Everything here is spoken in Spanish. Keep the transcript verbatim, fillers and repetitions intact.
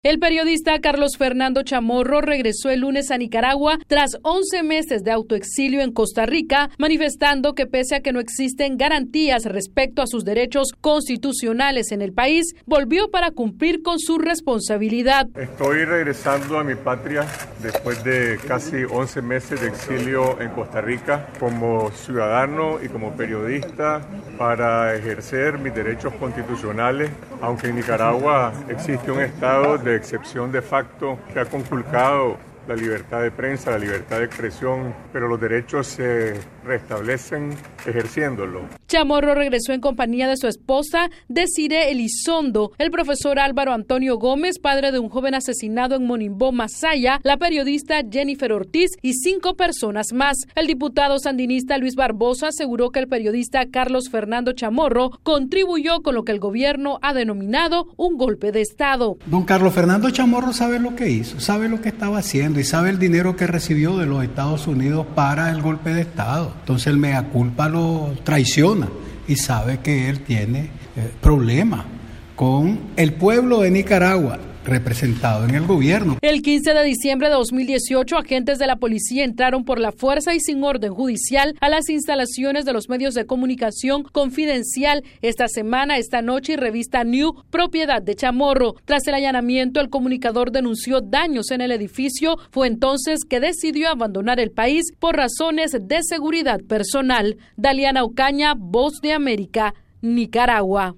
El periodista Carlos Fernando Chamorro regresó el lunes a Nicaragua tras once meses de autoexilio en Costa Rica, manifestando que pese a que no existen garantías respecto a sus derechos constitucionales en el país, volvió para cumplir con su responsabilidad. Estoy regresando a mi patria después de casi once meses de exilio en Costa Rica como ciudadano y como periodista para ejercer mis derechos constitucionales, aunque en Nicaragua existe un estado de de excepción de facto que ha conculcado la libertad de prensa, la libertad de expresión, pero los derechos se restablecen ejerciéndolo. Chamorro regresó en compañía de su esposa, Desiree Elizondo, el profesor Álvaro Antonio Gómez, padre de un joven asesinado en Monimbó, Masaya, la periodista Jennifer Ortiz y cinco personas más. El diputado sandinista Luis Barbosa aseguró que el periodista Carlos Fernando Chamorro contribuyó con lo que el gobierno ha denominado un golpe de Estado. Don Carlos Fernando Chamorro sabe lo que hizo, sabe lo que estaba haciendo y sabe el dinero que recibió de los Estados Unidos para el golpe de Estado. Entonces el mea culpa lo traiciona y sabe que él tiene eh, problemas con el pueblo de Nicaragua representado en el gobierno. El quince de diciembre de dos mil dieciocho, agentes de la policía entraron por la fuerza y sin orden judicial a las instalaciones de los medios de comunicación Confidencial esta semana, esta noche y revista New, propiedad de Chamorro. Tras el allanamiento, el comunicador denunció daños en el edificio. Fue entonces que decidió abandonar el país por razones de seguridad personal. Daliana Ocaña, Voz de América, Nicaragua.